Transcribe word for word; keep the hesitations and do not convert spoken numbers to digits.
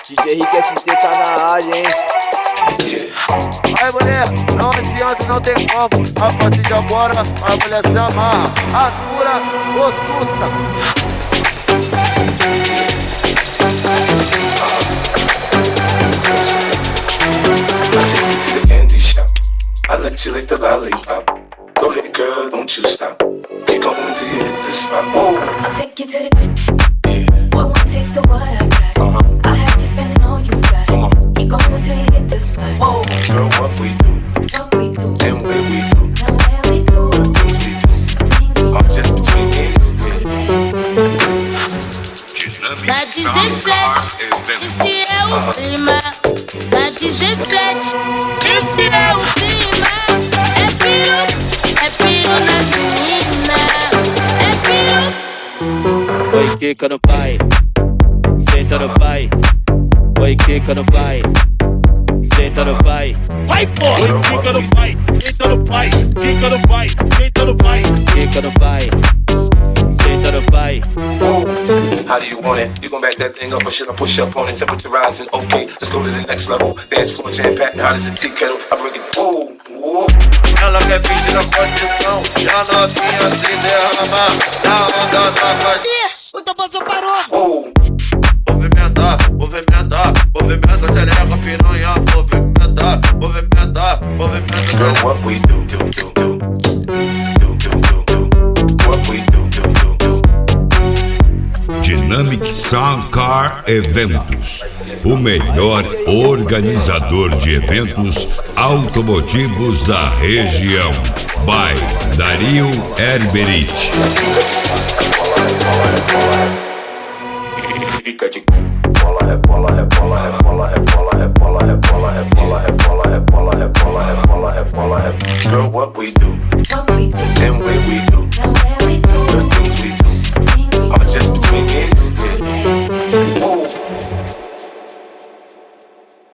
D J Rick S C tá na área, hein? Aí mulher, não adianta, não tem como. A partir de agora, a mulher se amarra. Atura, escuta. I let you lick the lollipop. Go ahead, girl, don't you stop. Keep going till you hit the spot. Whoa. I'll take you to the yeah. One more taste of what I got. Uh-huh. I have you spending all you got. Come on. Keep going till you hit the spot. Whoa. Girl, what we do? What we do? And where we do? Now where we do? The things we do. I'm just between me and you. Na dezessete, esse é o clima. Na dezessete, esse é o clima. É piro, é piro nas meninas. É piro. Oi, quica no pai, senta no pai. Oi, quica no pai, senta no pai. Vai, porra! Oi, quica no pai, senta no pai. Quica no pai, senta no pai. Quica no pai, senta no pai. How do you want it? You gon' back that thing up or should I push up on it? Temperature rising, okay, let's go to the next level. Dance floor jam packed, hot as a tea kettle. I bring it, whoa, whoa. Ela quer pedir a condição, já novinha se derrama. Na onda da paz. O Toboso parou. Whoa. Movimenta, movimenta, movimenta, xereca, piranha. Movimenta, movimenta, movimenta. Girl, what we do, do, do, do. Do, do, do, do. What we do, do, do, do. Dynamic Sound Car Eventos, o melhor organizador de eventos automotivos da região. By Dario Herberich. Fica de bola, rebola,